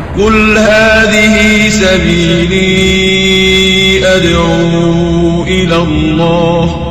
قل هذه سبيلي أدعو إلى الله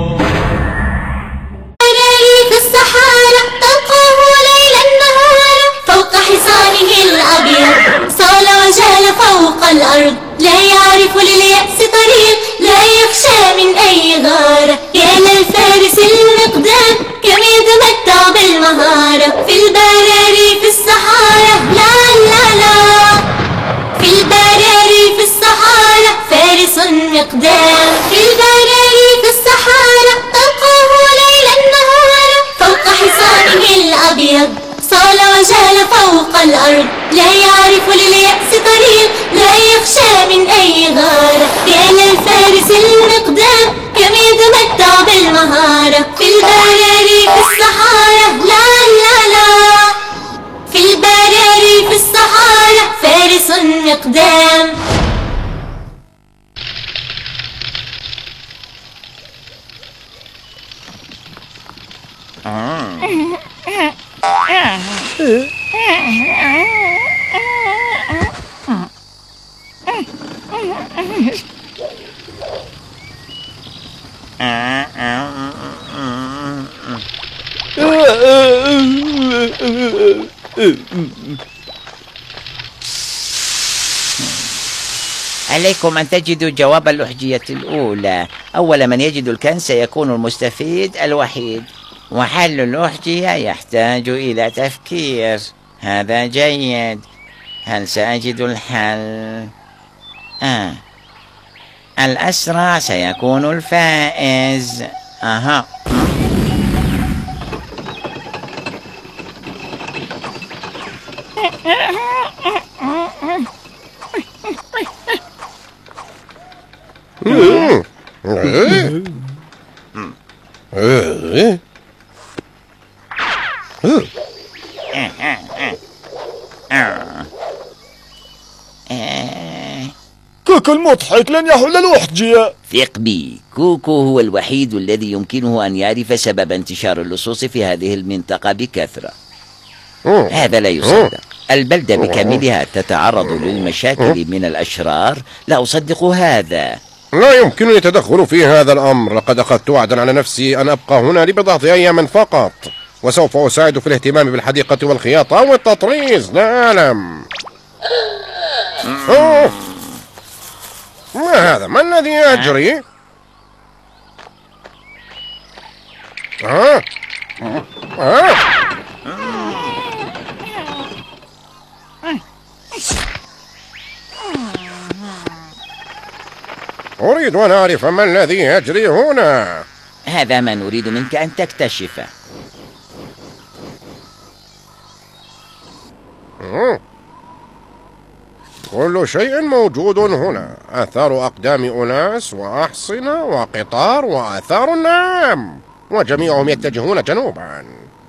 في الصحارى تلقاه ليلا نهارا فوق حصانه الأبيض صال وجال فوق الأرض لا يعرف لليأس طريق لا يخشى من أي غارة يا للفارس المقدام كم يتمتع بالمهارة في البراري في الصحارى لا لا لا في البراري في الصحارى فارس مقدام في البراري في الصحارى تلقاه ليلا نهارا فوق حصانه الأبيض صال وجال فوق الأرض لا يعرف لليأس طريق لا يخشى من أي غارة يا للفارس المقدام كم يتمتع بالمهارة في البراري في الصحارى لا لا لا في البراري في الصحارى فارس مقدام عليكم أن تجدوا جواب الأحجية الأولى. أول من يجد الكنز سيكون المستفيد الوحيد، وحل الأحجية يحتاج إلى تفكير. هذا جيد. هل سأجد الحل؟ الأسرع سيكون الفائز. كوكو المضحك لن يحل الأحجية. ثق بي، كوكو هو الوحيد الذي يمكنه أن يعرف سبب انتشار اللصوص في هذه المنطقة بكثرة. هذا لا يصدق. البلدة بكاملها تتعرض للمشاكل من الأشرار. لا أصدق هذا. لا يمكنني التدخل في هذا الأمر. لقد أخذت وعدا على نفسي أن أبقى هنا لبضعة أيام فقط، وسوف أساعد في الاهتمام بالحديقة والخياطة والتطريز. لا أعلم. ما هذا؟ ما الذي يجري؟ أريد أن أعرف ما الذي يجري هنا. هذا ما نريد منك أن تكتشفه. كل شيء موجود هنا. آثار أقدام أناس وأحصنة وقطار وآثار النعام، وجميعهم يتجهون جنوبا.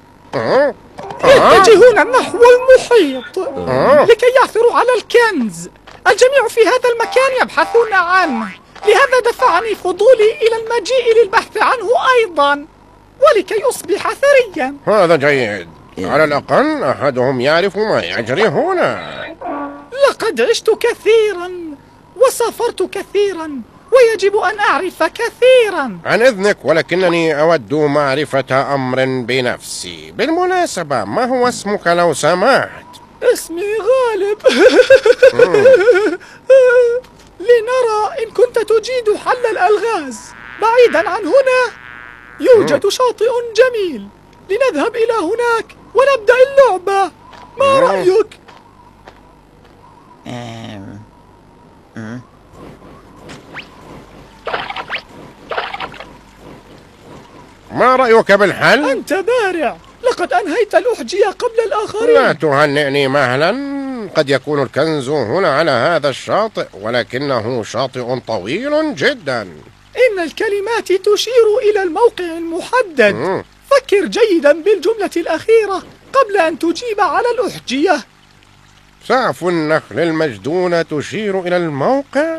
يتجهون نحو المحيط لكي يعثروا على الكنز. الجميع في هذا المكان يبحثون عنه، لهذا دفعني فضولي إلى المجيء للبحث عنه أيضا، ولكي أصبح ثريا. هذا جيد. على الأقل أحدهم يعرف ما يجري هنا. لقد عشت كثيرا وسافرت كثيرا، ويجب أن أعرف كثيرا. عن إذنك، ولكنني أود معرفة أمر بنفسي. بالمناسبة، ما هو اسمك لو سمحت؟ اسمي غالب. لنرى إن كنت تجيد حل الألغاز. بعيدا عن هنا يوجد شاطئ جميل، لنذهب إلى هناك ونبدأ اللعبة. ما رأيك؟ ما رأيك بالحل؟ أنت بارع. لقد أنهيت الأحجية قبل الآخرين. لا تهنئني مهلا. قد يكون الكنز هنا على هذا الشاطئ، ولكنه شاطئ طويل جدا. إن الكلمات تشير إلى الموقع المحدد. فكر جيدا بالجملة الأخيرة قبل أن تجيب على الأحجية. سعف النخل المجدونة تشير إلى الموقع.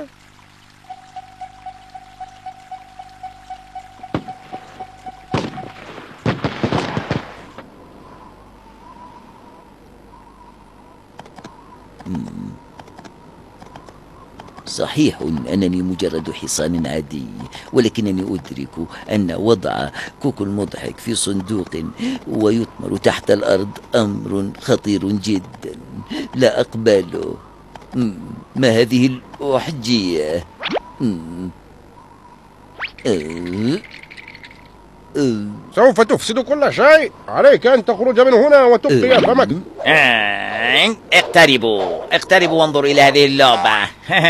صحيح أنني مجرد حصان عادي، ولكنني أدرك أن وضع كوكو المضحك في صندوق ويثمر تحت الأرض أمر خطير جدا لا أقبله. ما هذه الأحجية؟ سوف تفسد كل شيء. عليك أن تخرج من هنا وتبقي فمك. اقتربوا وانظروا إلى هذه اللعبة.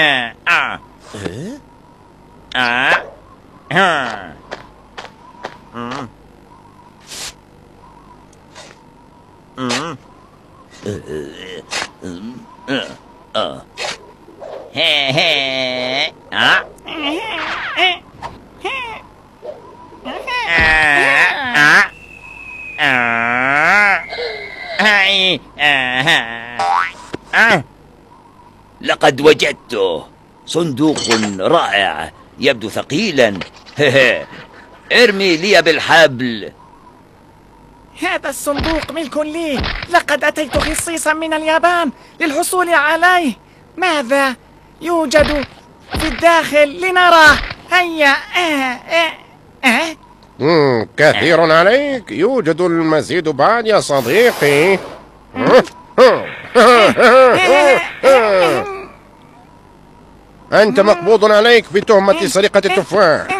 لقد وجدته. صندوق رائع، يبدو ثقيلا. ارمي لي بالحبل. هذا الصندوق ملك لي. لقد أتيت خصيصا من اليابان للحصول عليه. ماذا يوجد في الداخل لنرى؟ هيا. كثير عليك. يوجد المزيد بعد يا صديقي. أنت مقبوض عليك بتهمة سرقة التفاح.